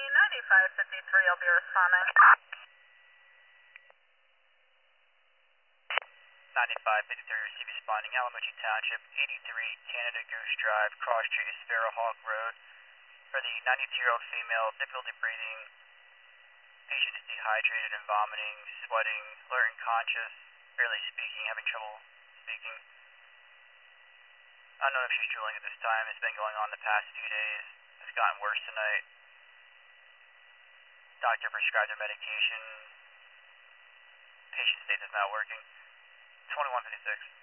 9553, I'll be responding. 9553, receive responding, Alamucci Township, 83 Canada Goose Drive, Cross Street, Sparrowhawk Road. For the 92-year-old female, difficulty breathing, patient is dehydrated and vomiting, sweating, alert and conscious, barely speaking, having trouble speaking. I don't know if she's drooling at this time. It's been going on the past few days. It's gotten worse tonight. Doctor prescribed her medication. Patient state is not working. 2156.